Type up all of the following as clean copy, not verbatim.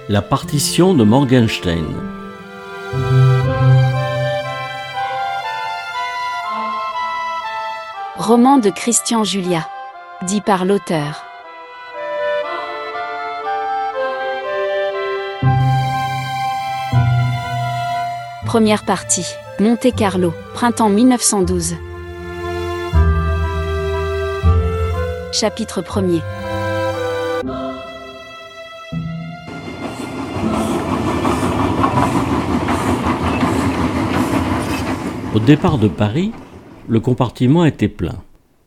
La partition de Morgenstern. Roman de Christian Julia. Dit par l'auteur. Première partie. Monte-Carlo, printemps 1912. Chapitre 1er. Au départ de Paris, le compartiment était plein.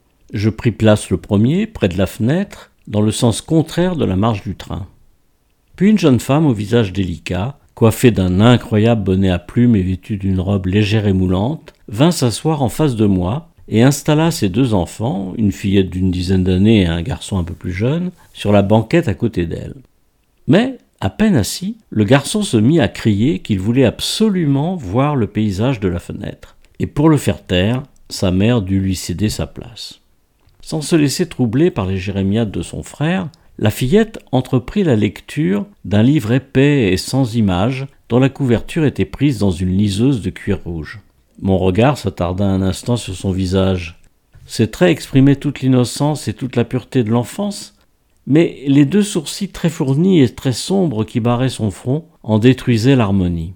Je pris place le premier, près de la fenêtre, dans le sens contraire de la marche du train. Puis une jeune femme au visage délicat, coiffée d'un incroyable bonnet à plumes et vêtue d'une robe légère et moulante, vint s'asseoir en face de moi et installa ses deux enfants, une fillette d'une dizaine d'années et un garçon un peu plus jeune, sur la banquette à côté d'elle. Mais, à peine assis, le garçon se mit à crier qu'il voulait absolument voir le paysage de la fenêtre. Et pour le faire taire, sa mère dut lui céder sa place. Sans se laisser troubler par les jérémiades de son frère, la fillette entreprit la lecture d'un livre épais et sans images, dont la couverture était prise dans une liseuse de cuir rouge. Mon regard s'attarda un instant sur son visage. Ses traits exprimaient toute l'innocence et toute la pureté de l'enfance, mais les deux sourcils très fournis et très sombres qui barraient son front en détruisaient l'harmonie.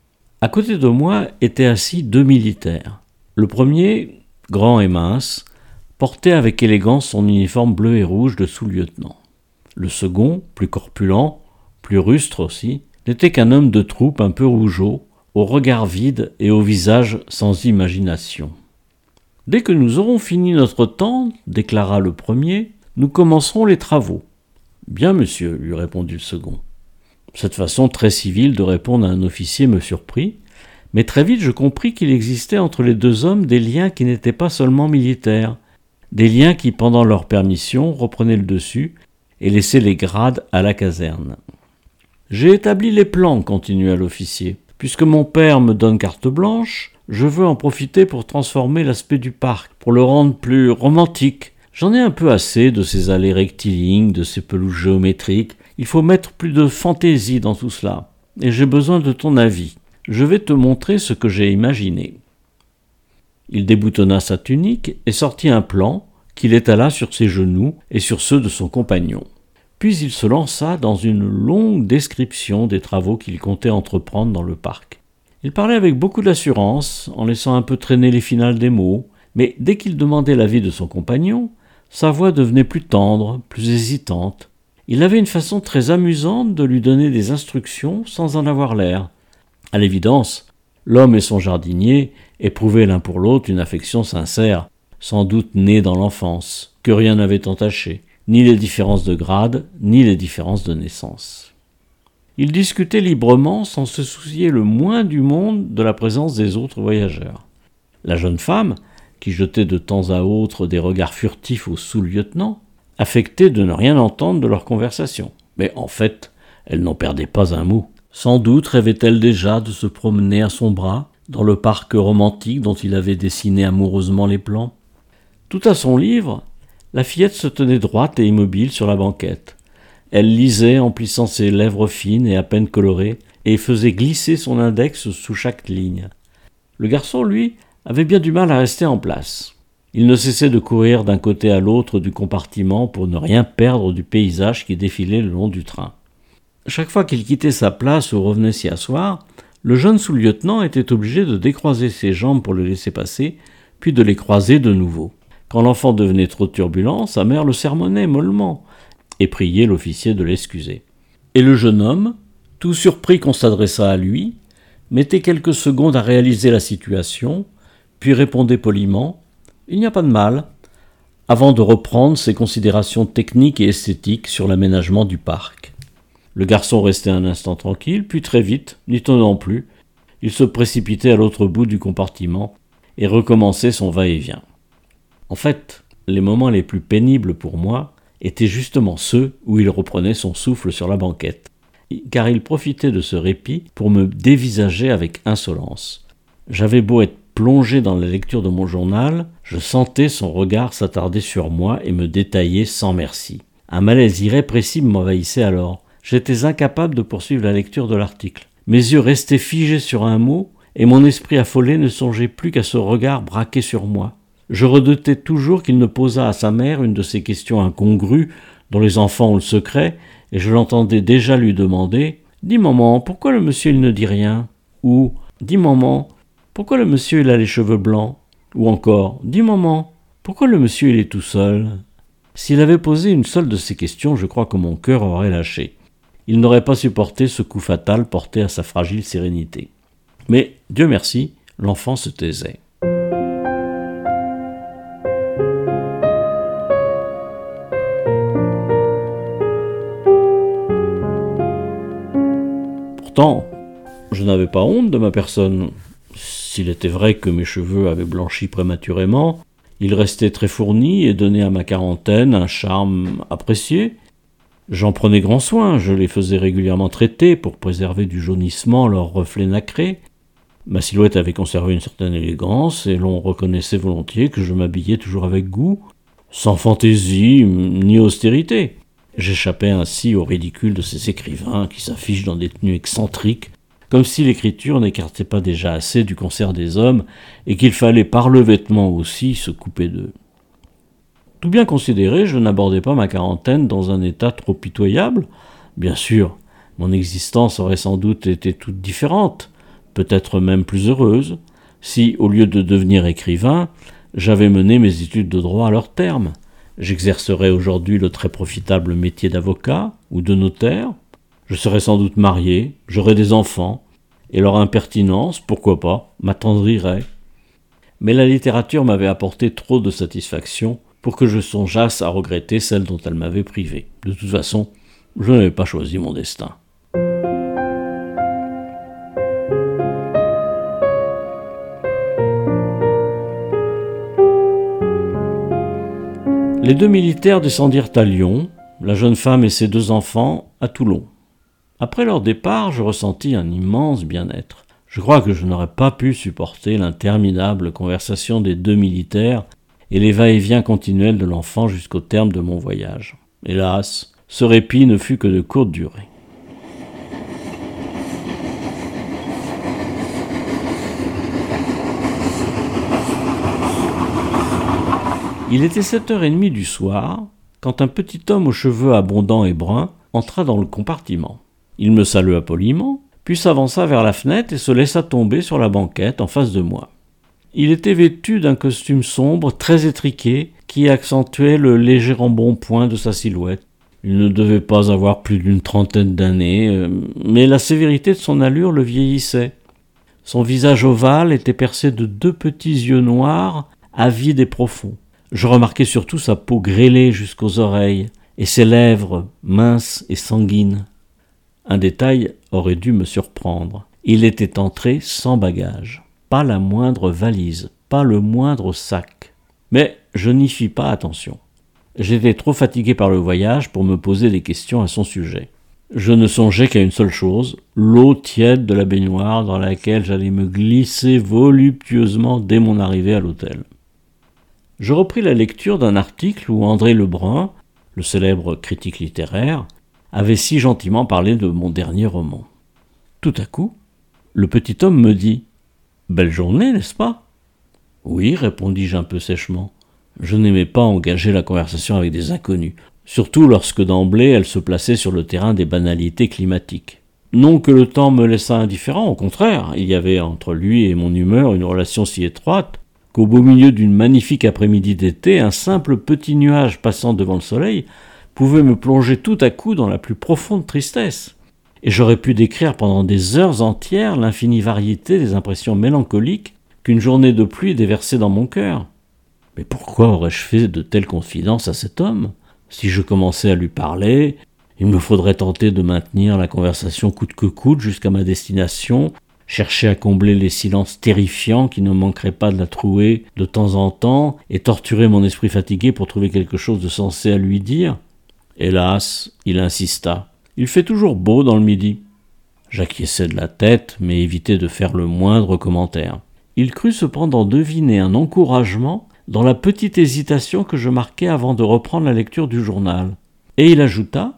À côté de moi étaient assis deux militaires. Le premier, grand et mince, portait avec élégance son uniforme bleu et rouge de sous-lieutenant. Le second, plus corpulent, plus rustre aussi, n'était qu'un homme de troupe un peu rougeaud, au regard vide et au visage sans imagination. « Dès que nous aurons fini notre temps, déclara le premier, nous commencerons les travaux. »« Bien, monsieur, lui répondit le second. » Cette façon très civile de répondre à un officier me surprit, mais très vite je compris qu'il existait entre les deux hommes des liens qui n'étaient pas seulement militaires, des liens qui, pendant leur permission, reprenaient le dessus et laissaient les grades à la caserne. « J'ai établi les plans, continua l'officier. Puisque mon père me donne carte blanche, je veux en profiter pour transformer l'aspect du parc, pour le rendre plus romantique. J'en ai un peu assez de ces allées rectilignes, de ces pelouses géométriques. Il faut mettre plus de fantaisie dans tout cela. Et j'ai besoin de ton avis. Je vais te montrer ce que j'ai imaginé. » Il déboutonna sa tunique et sortit un plan qu'il étala sur ses genoux et sur ceux de son compagnon. Puis il se lança dans une longue description des travaux qu'il comptait entreprendre dans le parc. Il parlait avec beaucoup d'assurance, en laissant un peu traîner les finales des mots, mais dès qu'il demandait l'avis de son compagnon, sa voix devenait plus tendre, plus hésitante. Il avait une façon très amusante de lui donner des instructions sans en avoir l'air. À l'évidence, l'homme et son jardinier éprouvaient l'un pour l'autre une affection sincère, sans doute née dans l'enfance, que rien n'avait entaché, ni les différences de grade, ni les différences de naissance. Ils discutaient librement sans se soucier le moins du monde de la présence des autres voyageurs. La jeune femme, qui jetait de temps à autre des regards furtifs au sous-lieutenant, affectait de ne rien entendre de leur conversation. Mais en fait, elle n'en perdait pas un mot. Sans doute rêvait-elle déjà de se promener à son bras, dans le parc romantique dont il avait dessiné amoureusement les plans. Tout à son livre, la fillette se tenait droite et immobile sur la banquette. Elle lisait en plissant ses lèvres fines et à peine colorées, et faisait glisser son index sous chaque ligne. Le garçon, lui, avait bien du mal à rester en place. Il ne cessait de courir d'un côté à l'autre du compartiment pour ne rien perdre du paysage qui défilait le long du train. Chaque fois qu'il quittait sa place ou revenait s'y asseoir, le jeune sous-lieutenant était obligé de décroiser ses jambes pour le laisser passer, puis de les croiser de nouveau. Quand l'enfant devenait trop turbulent, sa mère le sermonnait mollement et priait l'officier de l'excuser. Et le jeune homme, tout surpris qu'on s'adressât à lui, mettait quelques secondes à réaliser la situation, puis répondait poliment « Il n'y a pas de mal », avant de reprendre ses considérations techniques et esthétiques sur l'aménagement du parc. Le garçon restait un instant tranquille, puis très vite, n'y tenant plus, il se précipitait à l'autre bout du compartiment et recommençait son va-et-vient. En fait, les moments les plus pénibles pour moi étaient justement ceux où il reprenait son souffle sur la banquette, car il profitait de ce répit pour me dévisager avec insolence. J'avais beau être plongé dans la lecture de mon journal, je sentais son regard s'attarder sur moi et me détailler sans merci. Un malaise irrépressible m'envahissait alors, j'étais incapable de poursuivre la lecture de l'article. Mes yeux restaient figés sur un mot, et mon esprit affolé ne songeait plus qu'à ce regard braqué sur moi. Je redoutais toujours qu'il ne posât à sa mère une de ces questions incongrues dont les enfants ont le secret, et je l'entendais déjà lui demander « Dis maman, pourquoi le monsieur il ne dit rien ?» ou « Dis maman, pourquoi le monsieur il a les cheveux blancs ?» ou encore « Dis maman, pourquoi le monsieur il est tout seul ?» S'il avait posé une seule de ces questions, je crois que mon cœur aurait lâché. Il n'aurait pas supporté ce coup fatal porté à sa fragile sérénité. Mais, Dieu merci, l'enfant se taisait. Pourtant, je n'avais pas honte de ma personne. S'il était vrai que mes cheveux avaient blanchi prématurément, ils restaient très fournis et donnaient à ma quarantaine un charme apprécié. J'en prenais grand soin, je les faisais régulièrement traiter pour préserver du jaunissement leur reflet nacré. Ma silhouette avait conservé une certaine élégance et l'on reconnaissait volontiers que je m'habillais toujours avec goût, sans fantaisie ni austérité. J'échappais ainsi au ridicule de ces écrivains qui s'affichent dans des tenues excentriques, comme si l'écriture n'écartait pas déjà assez du concert des hommes et qu'il fallait par le vêtement aussi se couper d'eux. Tout bien considéré, je n'abordais pas ma quarantaine dans un état trop pitoyable. Bien sûr, mon existence aurait sans doute été toute différente, peut-être même plus heureuse, si, au lieu de devenir écrivain, j'avais mené mes études de droit à leur terme. J'exercerais aujourd'hui le très profitable métier d'avocat ou de notaire. Je serais sans doute marié, j'aurais des enfants, et leur impertinence, pourquoi pas, m'attendrirait. Mais la littérature m'avait apporté trop de satisfaction pour que je songeasse à regretter celle dont elle m'avait privé. De toute façon, je n'avais pas choisi mon destin. Les 2 militaires descendirent à Lyon, la jeune femme et ses 2 enfants à Toulon. Après leur départ, je ressentis un immense bien-être. Je crois que je n'aurais pas pu supporter l'interminable conversation des 2 militaires et les va-et-vient continuels de l'enfant jusqu'au terme de mon voyage. Hélas, ce répit ne fut que de courte durée. Il était 7h30 du soir, quand un petit homme aux cheveux abondants et bruns entra dans le compartiment. Il me salua poliment, puis s'avança vers la fenêtre et se laissa tomber sur la banquette en face de moi. Il était vêtu d'un costume sombre, très étriqué, qui accentuait le léger embonpoint de sa silhouette. Il ne devait pas avoir plus d'une trentaine d'années, mais la sévérité de son allure le vieillissait. Son visage ovale était percé de 2 petits yeux noirs, avides et profonds. Je remarquai surtout sa peau grêlée jusqu'aux oreilles, et ses lèvres minces et sanguines. Un détail aurait dû me surprendre. Il était entré sans bagage. Pas la moindre valise, pas le moindre sac. Mais je n'y fis pas attention. J'étais trop fatigué par le voyage pour me poser des questions à son sujet. Je ne songeais qu'à une seule chose, l'eau tiède de la baignoire dans laquelle j'allais me glisser voluptueusement dès mon arrivée à l'hôtel. Je repris la lecture d'un article où André Lebrun, le célèbre critique littéraire, avait si gentiment parlé de mon dernier roman. Tout à coup, le petit homme me dit « Belle journée, n'est-ce pas ?» « Oui, répondis-je un peu sèchement. Je n'aimais pas engager la conversation avec des inconnus, surtout lorsque d'emblée elle se plaçait sur le terrain des banalités climatiques. Non que le temps me laissât indifférent, au contraire, il y avait entre lui et mon humeur une relation si étroite qu'au beau milieu d'une magnifique après-midi d'été, un simple petit nuage passant devant le soleil pouvait me plonger tout à coup dans la plus profonde tristesse. Et j'aurais pu décrire pendant des heures entières l'infinie variété des impressions mélancoliques qu'une journée de pluie déversait dans mon cœur. Mais pourquoi aurais-je fait de telles confidences à cet homme ? Si je commençais à lui parler, il me faudrait tenter de maintenir la conversation coûte que coûte jusqu'à ma destination, chercher à combler les silences terrifiants qui ne manqueraient pas de la trouer de temps en temps et torturer mon esprit fatigué pour trouver quelque chose de sensé à lui dire. Hélas, il insista. Il fait toujours beau dans le midi. J'acquiesçai de la tête, mais évitai de faire le moindre commentaire. Il crut cependant deviner un encouragement dans la petite hésitation que je marquai avant de reprendre la lecture du journal. Et il ajouta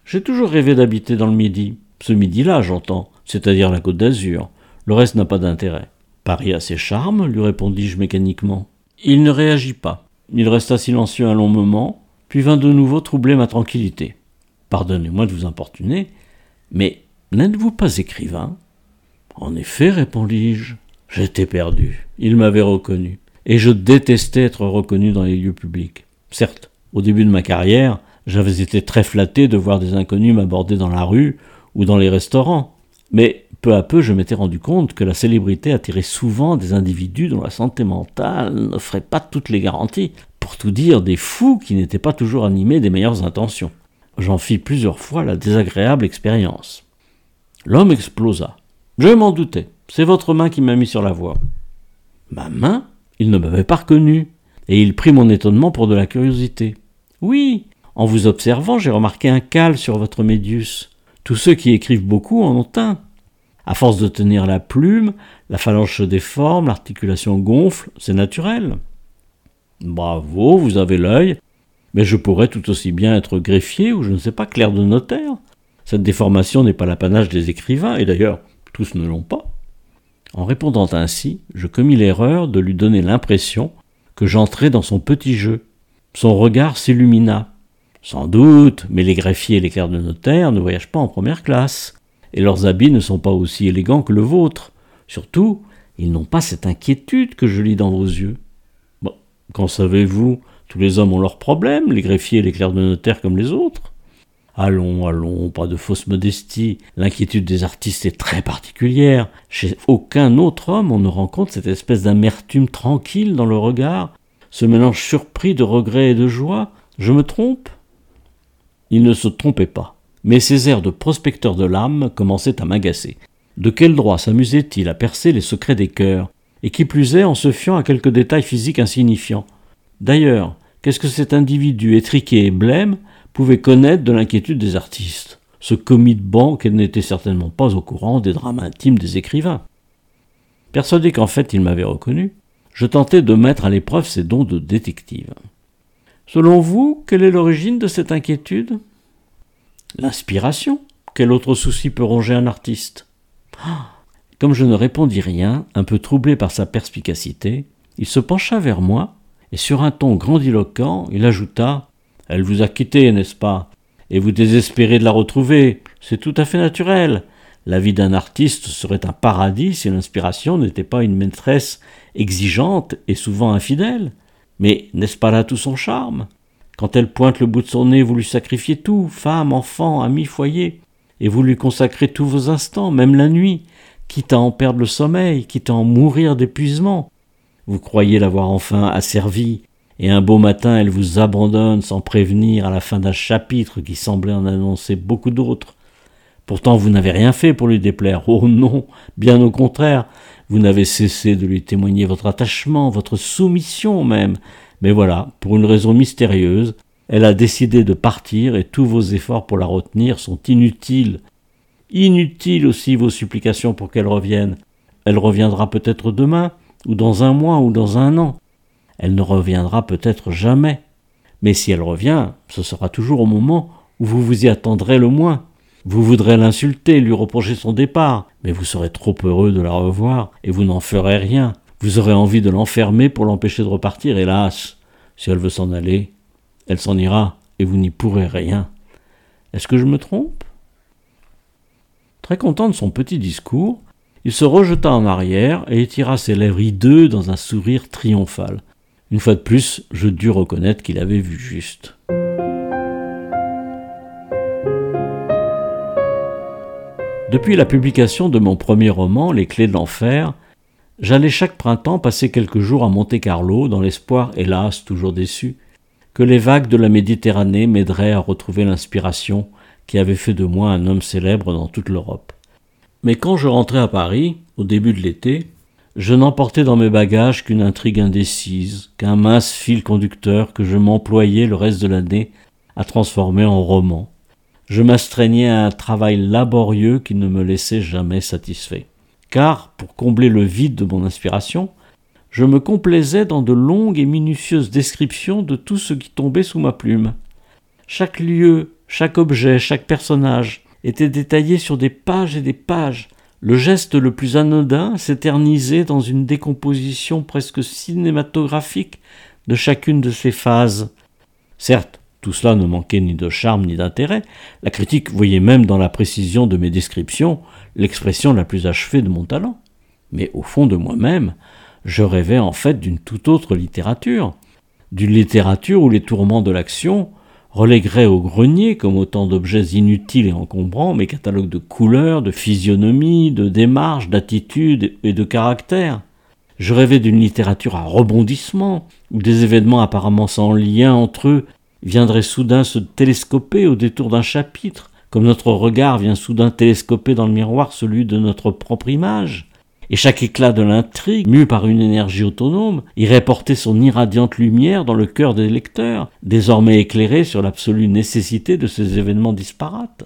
J'ai toujours rêvé d'habiter dans le Midi. Ce Midi-là, j'entends, c'est-à-dire la Côte d'Azur. Le reste n'a pas d'intérêt. Paris a ses charmes, lui répondis-je mécaniquement. Il ne réagit pas. Il resta silencieux un long moment, puis vint de nouveau troubler ma tranquillité. Pardonnez-moi de vous importuner, mais n'êtes-vous pas écrivain ? En effet, répondis-je. J'étais perdu. Il m'avait reconnu. Et je détestais être reconnu dans les lieux publics. Certes, au début de ma carrière, j'avais été très flatté de voir des inconnus m'aborder dans la rue ou dans les restaurants. Mais peu à peu, je m'étais rendu compte que la célébrité attirait souvent des individus dont la santé mentale n'offrait pas toutes les garanties. Pour tout dire, des fous qui n'étaient pas toujours animés des meilleures intentions. J'en fis plusieurs fois la désagréable expérience. L'homme explosa. Je m'en doutais. C'est votre main qui m'a mis sur la voie. Ma main ? Il ne m'avait pas reconnu. Et il prit mon étonnement pour de la curiosité. Oui, en vous observant, j'ai remarqué un cal sur votre médius. Tous ceux qui écrivent beaucoup en ont un. À force de tenir la plume, la phalange se déforme, l'articulation gonfle, c'est naturel. Bravo, vous avez l'œil, mais je pourrais tout aussi bien être greffier ou je ne sais pas, clerc de notaire. Cette déformation n'est pas l'apanage des écrivains, et d'ailleurs, tous ne l'ont pas. En répondant ainsi, je commis l'erreur de lui donner l'impression que j'entrais dans son petit jeu. Son regard s'illumina. Sans doute, mais les greffiers et les clercs de notaire ne voyagent pas en première classe, et leurs habits ne sont pas aussi élégants que le vôtre. Surtout, ils n'ont pas cette inquiétude que je lis dans vos yeux. Bon, qu'en savez-vous ? Tous les hommes ont leurs problèmes, les greffiers et les clercs de notaire comme les autres. Allons, pas de fausse modestie. L'inquiétude des artistes est très particulière. Chez aucun autre homme on ne rencontre cette espèce d'amertume tranquille dans le regard, ce mélange surpris de regret et de joie. Je me trompe ? Il ne se trompait pas, mais ses airs de prospecteur de l'âme commençaient à m'agacer. De quel droit s'amusait-il à percer les secrets des cœurs, et qui plus est en se fiant à quelques détails physiques insignifiants ? D'ailleurs, qu'est-ce que cet individu étriqué et blême pouvait connaître de l'inquiétude des artistes ? Ce commis de banque n'était certainement pas au courant des drames intimes des écrivains. Persuadé qu'en fait il m'avait reconnu, je tentai de mettre à l'épreuve ses dons de détective. Selon vous, quelle est l'origine de cette inquiétude ? L'inspiration. Quel autre souci peut ronger un artiste ? Comme je ne répondis rien, un peu troublé par sa perspicacité, il se pencha vers moi et sur un ton grandiloquent, il ajouta « Elle vous a quitté, n'est-ce pas ? Et vous désespérez de la retrouver. C'est tout à fait naturel. La vie d'un artiste serait un paradis si l'inspiration n'était pas une maîtresse exigeante et souvent infidèle. Mais n'est-ce pas là tout son charme ? Quand elle pointe le bout de son nez, vous lui sacrifiez tout, femme, enfant, amis, foyer, et vous lui consacrez tous vos instants, même la nuit, quitte à en perdre le sommeil, quitte à en mourir d'épuisement. Vous croyez l'avoir enfin asservie, et un beau matin elle vous abandonne sans prévenir à la fin d'un chapitre qui semblait en annoncer beaucoup d'autres. Pourtant vous n'avez rien fait pour lui déplaire. Oh non, bien au contraire, vous n'avez cessé de lui témoigner votre attachement, votre soumission même. Mais voilà, pour une raison mystérieuse, elle a décidé de partir et tous vos efforts pour la retenir sont inutiles. Inutiles aussi vos supplications pour qu'elle revienne. Elle reviendra peut-être demain, ou dans un mois, ou dans un an. Elle ne reviendra peut-être jamais. Mais si elle revient, ce sera toujours au moment où vous vous y attendrez le moins. Vous voudrez l'insulter, lui reprocher son départ, mais vous serez trop heureux de la revoir, et vous n'en ferez rien. Vous aurez envie de l'enfermer pour l'empêcher de repartir, hélas. Si elle veut s'en aller, elle s'en ira, et vous n'y pourrez rien. Est-ce que je me trompe ? Très content de son petit discours, il se rejeta en arrière et étira ses lèvres hideuses dans un sourire triomphal. Une fois de plus, je dus reconnaître qu'il avait vu juste. Depuis la publication de mon premier roman, Les Clés de l'Enfer, j'allais chaque printemps passer quelques jours à Monte-Carlo, dans l'espoir, hélas, toujours déçu, que les vagues de la Méditerranée m'aideraient à retrouver l'inspiration qui avait fait de moi un homme célèbre dans toute l'Europe. Mais quand je rentrais à Paris, au début de l'été, je n'emportais dans mes bagages qu'une intrigue indécise, qu'un mince fil conducteur que je m'employais le reste de l'année à transformer en roman. Je m'astreignais à un travail laborieux qui ne me laissait jamais satisfait. Car, pour combler le vide de mon inspiration, je me complaisais dans de longues et minutieuses descriptions de tout ce qui tombait sous ma plume. Chaque lieu, chaque objet, chaque personnage était détaillé sur des pages et des pages. Le geste le plus anodin s'éternisait dans une décomposition presque cinématographique de chacune de ces phases. Certes, tout cela ne manquait ni de charme ni d'intérêt. La critique voyait même dans la précision de mes descriptions l'expression la plus achevée de mon talent. Mais au fond de moi-même, je rêvais en fait d'une toute autre littérature. D'une littérature où les tourments de l'action relègueraient au grenier, comme autant d'objets inutiles et encombrants, mes catalogues de couleurs, de physionomie, de démarche, d'attitude et de caractère. Je rêvais d'une littérature à rebondissement, où des événements apparemment sans lien entre eux viendraient soudain se télescoper au détour d'un chapitre, comme notre regard vient soudain télescoper dans le miroir celui de notre propre image. Et chaque éclat de l'intrigue, mu par une énergie autonome, irait porter son irradiante lumière dans le cœur des lecteurs, désormais éclairés sur l'absolue nécessité de ces événements disparates.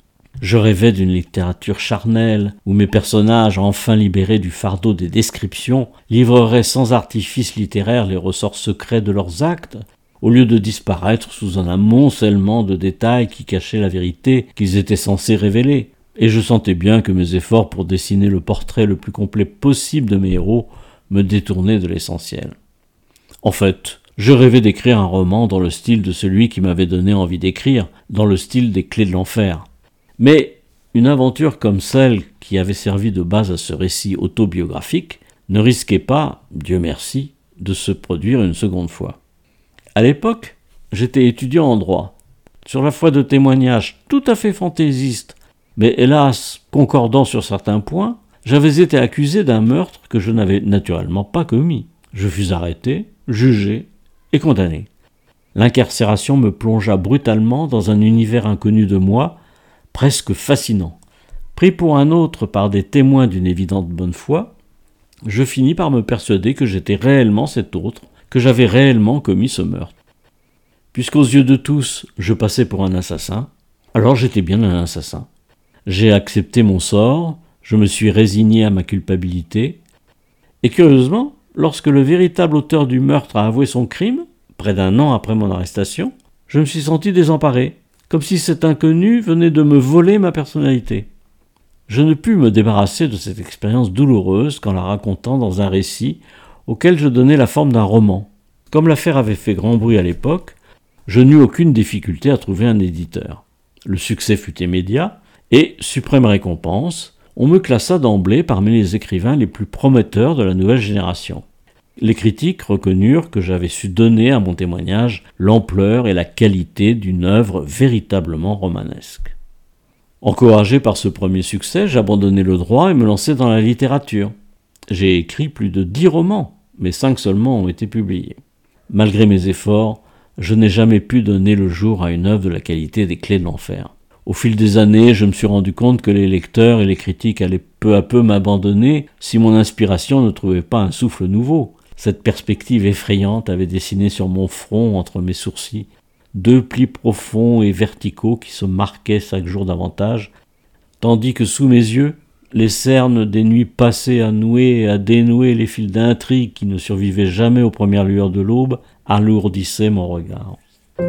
Je rêvais d'une littérature charnelle, où mes personnages, enfin libérés du fardeau des descriptions, livreraient sans artifice littéraire les ressorts secrets de leurs actes, au lieu de disparaître sous un amoncellement de détails qui cachaient la vérité qu'ils étaient censés révéler. Et je sentais bien que mes efforts pour dessiner le portrait le plus complet possible de mes héros me détournaient de l'essentiel. En fait, je rêvais d'écrire un roman dans le style de celui qui m'avait donné envie d'écrire, dans le style des Clés de l'enfer. Mais une aventure comme celle qui avait servi de base à ce récit autobiographique ne risquait pas, Dieu merci, de se produire une seconde fois. À l'époque, j'étais étudiant en droit, sur la foi de témoignages tout à fait fantaisistes, mais hélas, concordant sur certains points, j'avais été accusé d'un meurtre que je n'avais naturellement pas commis. Je fus arrêté, jugé et condamné. L'incarcération me plongea brutalement dans un univers inconnu de moi, presque fascinant. Pris pour un autre par des témoins d'une évidente bonne foi, je finis par me persuader que j'étais réellement cet autre, que j'avais réellement commis ce meurtre. Puisqu'aux yeux de tous, je passais pour un assassin, alors j'étais bien un assassin. J'ai accepté mon sort, je me suis résigné à ma culpabilité, et curieusement, lorsque le véritable auteur du meurtre a avoué son crime, près d'1 an après mon arrestation, je me suis senti désemparé, comme si cet inconnu venait de me voler ma personnalité. Je ne pus me débarrasser de cette expérience douloureuse qu'en la racontant dans un récit auquel je donnais la forme d'un roman. Comme l'affaire avait fait grand bruit à l'époque, je n'eus aucune difficulté à trouver un éditeur. Le succès fut immédiat, et, suprême récompense, on me classa d'emblée parmi les écrivains les plus prometteurs de la nouvelle génération. Les critiques reconnurent que j'avais su donner à mon témoignage l'ampleur et la qualité d'une œuvre véritablement romanesque. Encouragé par ce premier succès, j'abandonnai le droit et me lançai dans la littérature. J'ai écrit plus de 10 romans, mais 5 seulement ont été publiés. Malgré mes efforts, je n'ai jamais pu donner le jour à une œuvre de la qualité des Clés de l'enfer. Au fil des années, je me suis rendu compte que les lecteurs et les critiques allaient peu à peu m'abandonner si mon inspiration ne trouvait pas un souffle nouveau. Cette perspective effrayante avait dessiné sur mon front, entre mes sourcils, 2 plis profonds et verticaux qui se marquaient chaque jour davantage, tandis que sous mes yeux, les cernes des nuits passées à nouer et à dénouer les fils d'intrigue qui ne survivaient jamais aux premières lueurs de l'aube alourdissaient mon regard.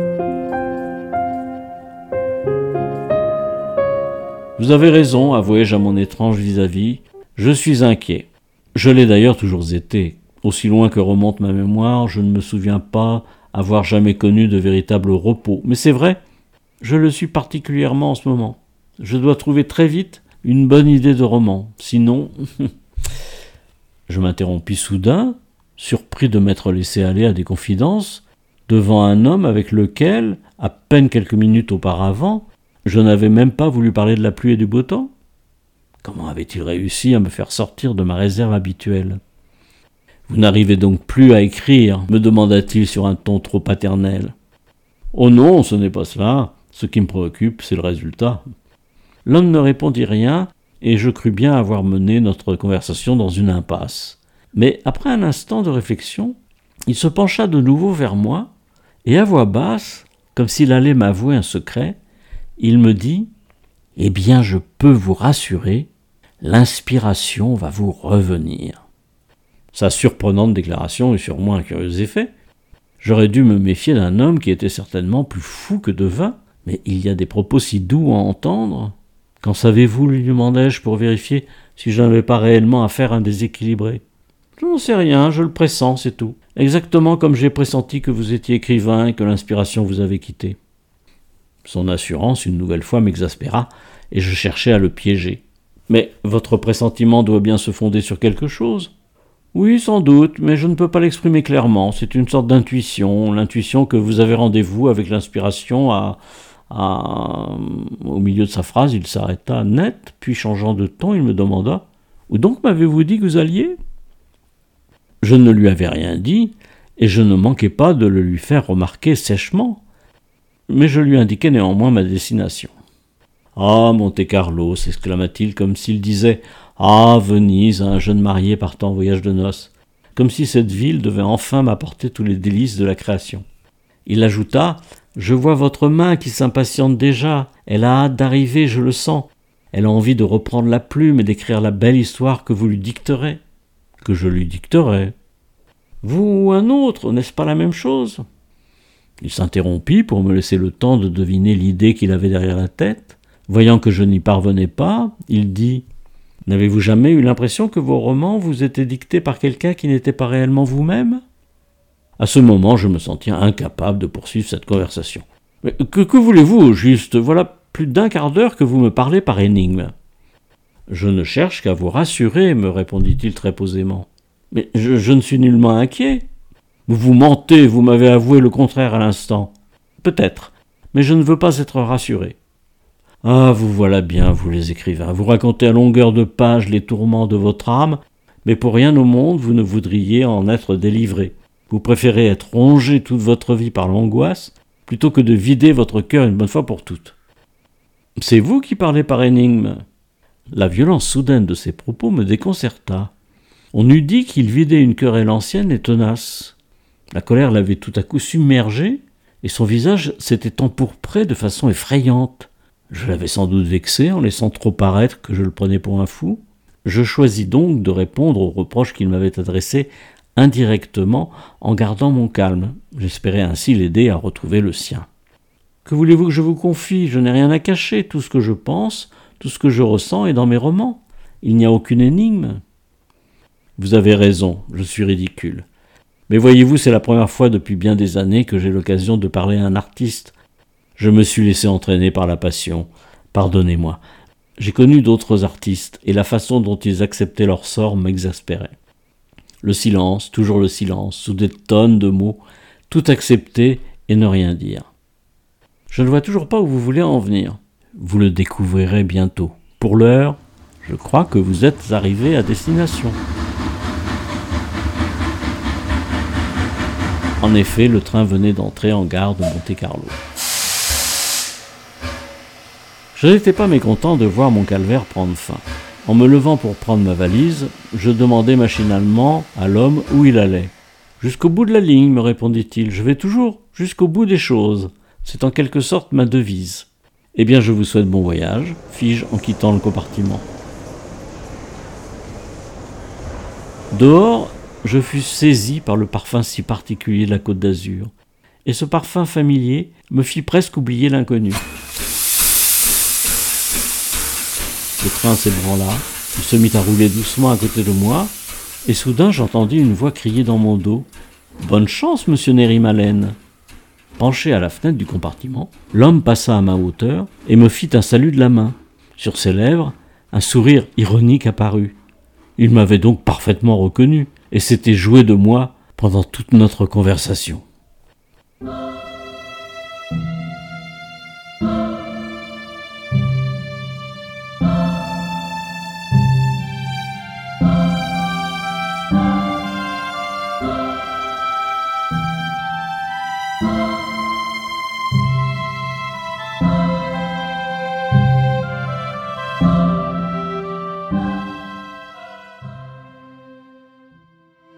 Vous avez raison, avouai-je à mon étrange vis-à-vis, je suis inquiet. Je l'ai d'ailleurs toujours été. Aussi loin que remonte ma mémoire, je ne me souviens pas avoir jamais connu de véritable repos. Mais c'est vrai, je le suis particulièrement en ce moment. Je dois trouver très vite une bonne idée de roman, sinon... Je m'interrompis soudain, surpris de m'être laissé aller à des confidences, devant un homme avec lequel, à peine quelques minutes auparavant, je n'avais même pas voulu parler de la pluie et du beau temps. Comment avait-il réussi à me faire sortir de ma réserve habituelle ? « Vous n'arrivez donc plus à écrire ?» me demanda-t-il sur un ton trop paternel. « Oh non, ce n'est pas cela. Ce qui me préoccupe, c'est le résultat. » L'homme ne répondit rien, et je crus bien avoir mené notre conversation dans une impasse. Mais après un instant de réflexion, il se pencha de nouveau vers moi, et à voix basse, comme s'il allait m'avouer un secret, il me dit « Eh bien, je peux vous rassurer, l'inspiration va vous revenir. » Sa surprenante déclaration eut sur moi un curieux effet. J'aurais dû me méfier d'un homme qui était certainement plus fou que devin, Mais il y a des propos si doux à entendre. Qu'en savez-vous, lui demandai-je pour vérifier si je n'avais pas réellement affaire à un déséquilibré. Je n'en sais rien, je le pressens, c'est tout. Exactement comme j'ai pressenti que vous étiez écrivain et que l'inspiration vous avait quitté. Son assurance, une nouvelle fois, m'exaspéra, et je cherchais à le piéger. Mais votre pressentiment doit bien se fonder sur quelque chose. Oui, sans doute, mais je ne peux pas l'exprimer clairement. C'est une sorte d'intuition, l'intuition que vous avez rendez-vous avec l'inspiration Au milieu de sa phrase, il s'arrêta net, puis changeant de ton, il me demanda « Où donc m'avez-vous dit que vous alliez ?» Je ne lui avais rien dit, et je ne manquais pas de le lui faire remarquer sèchement. Mais je lui indiquai néanmoins ma destination. « Ah, Monte-Carlo !» s'exclama-t-il, comme s'il disait « Ah, Venise, un jeune marié partant en voyage de noces !» comme si cette ville devait enfin m'apporter tous les délices de la création. Il ajouta « Je vois votre main qui s'impatiente déjà, elle a hâte d'arriver, je le sens. Elle a envie de reprendre la plume et d'écrire la belle histoire que vous lui dicterez. » Que je lui dicterai. Vous ou un autre, n'est-ce pas la même chose ? Il s'interrompit pour me laisser le temps de deviner l'idée qu'il avait derrière la tête. Voyant que je n'y parvenais pas, il dit « N'avez-vous jamais eu l'impression que vos romans vous étaient dictés par quelqu'un qui n'était pas réellement vous-même » À ce moment, je me sentis incapable de poursuivre cette conversation. « Mais que voulez-vous au juste ? Voilà plus d'un quart d'heure que vous me parlez par énigme. » « Je ne cherche qu'à vous rassurer, me répondit-il très posément. Mais je ne suis nullement inquiet. Vous mentez, vous m'avez avoué le contraire à l'instant. Peut-être, mais je ne veux pas être rassuré. Ah, vous voilà bien, vous les écrivains. Vous racontez à longueur de page les tourments de votre âme, mais pour rien au monde vous ne voudriez en être délivré. Vous préférez être rongé toute votre vie par l'angoisse, plutôt que de vider votre cœur une bonne fois pour toutes. C'est vous qui parlez par énigme. La violence soudaine de ses propos me déconcerta. On eût dit qu'il vidait une querelle ancienne et tenace. La colère l'avait tout à coup submergé, et son visage s'était empourpré de façon effrayante. Je l'avais sans doute vexé en laissant trop paraître que je le prenais pour un fou. Je choisis donc de répondre aux reproches qu'il m'avait adressés indirectement en gardant mon calme. J'espérais ainsi l'aider à retrouver le sien. « Que voulez-vous que je vous confie ? Je n'ai rien à cacher. Tout ce que je pense, tout ce que je ressens est dans mes romans. Il n'y a aucune énigme. » Vous avez raison, je suis ridicule. Mais voyez-vous, c'est la première fois depuis bien des années que j'ai l'occasion de parler à un artiste. Je me suis laissé entraîner par la passion. Pardonnez-moi. J'ai connu d'autres artistes, et la façon dont ils acceptaient leur sort m'exaspérait. Le silence, toujours le silence, sous des tonnes de mots, tout accepter et ne rien dire. Je ne vois toujours pas où vous voulez en venir. Vous le découvrirez bientôt. Pour l'heure, je crois que vous êtes arrivé à destination. En effet, le train venait d'entrer en gare de Monte-Carlo. Je n'étais pas mécontent de voir mon calvaire prendre fin. En me levant pour prendre ma valise, je demandai machinalement à l'homme où il allait. « Jusqu'au bout de la ligne, me répondit-il. Je vais toujours jusqu'au bout des choses. C'est en quelque sorte ma devise. » « Eh bien, je vous souhaite bon voyage, fis-je en quittant le compartiment. Dehors, je fus saisi par le parfum si particulier de la Côte d'Azur, et ce parfum familier me fit presque oublier l'inconnu. Le train s'ébranla, il se mit à rouler doucement à côté de moi, et soudain j'entendis une voix crier dans mon dos « Bonne chance, monsieur Néry-Malen !» Penché à la fenêtre du compartiment, l'homme passa à ma hauteur et me fit un salut de la main. Sur ses lèvres, un sourire ironique apparut. Il m'avait donc parfaitement reconnu et s'était joué de moi pendant toute notre conversation.